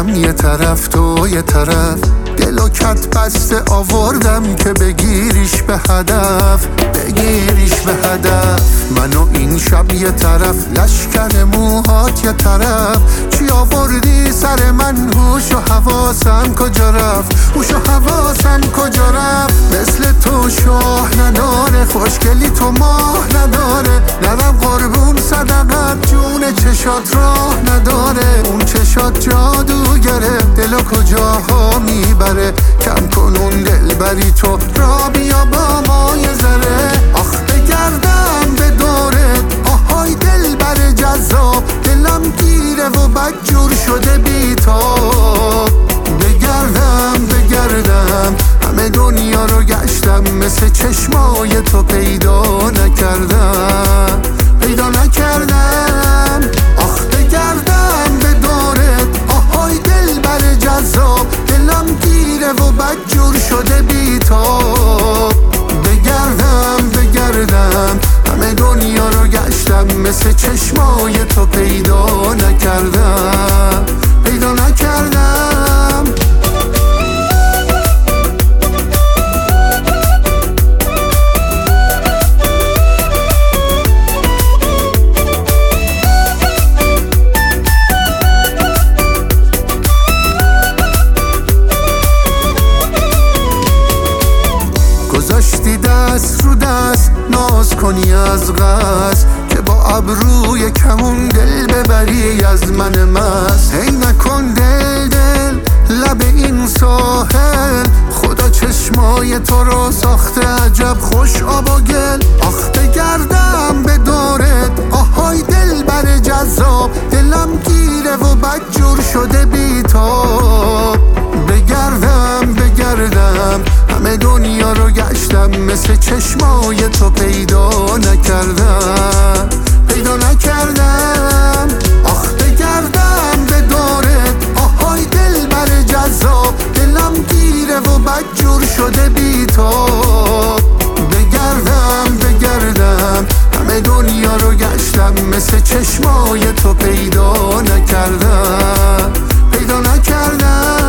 من یه طرف تو یه طرف، دل و کت بسته آوردم که بگیریش به هدف، بگیریش به هدف. من و این شب یه طرف، لشکر موهات یه طرف. چی آوردی سر من؟ هوش و حواسم کجا رفت؟ هوش و حواسم کجا رفت؟ مثل تو شاه نداره، خوشگلی تو ماه نداره. نرم قربون صدقت، جون چشات راه نداره. اون چشات جادوگره، دلو کجاها میبره. کم کن اون دل بری تو، را بیا با ما یه ذره. آخ بگردم به دورت، آهای دل بر جذاب. دلم گیره و بدجور شده بی تو. بگردم همه دنیا رو گشتم، مثل چشمای تو پیدا نکردم، پیدا نکردم. آخ بگردم به دورت، آهای دل بر جذاب. دلم گیره و بدجور شده بی تو. بگردم همه دنیا رو گشتم، مثل چشمای تو پیدا نکردم، پیدا نکردم. گذاشتی دست رو دست، ناز کنی از قصد، که با ابروی کمون دل ببری از من مست. هی نکن دل لب این ساحل، خدا چشمای تو رو ساخته عجب خوش آب و گل. آخ بگردم به دورت، آهای دل بر جذاب. دلم گیره و بدجور شده بی تو. بگردم همه دنیا رو گشتم، مثل چشمای تو پیدا نکردم، پیدا نکردم. آخ بگردم به دورت، آهای دل بر جذاب. دلم گیره و بدجور شده بی تو. بگردم همه دنیا رو گشتم، مثل چشمای تو پیدا نکردم، پیدا نکردم.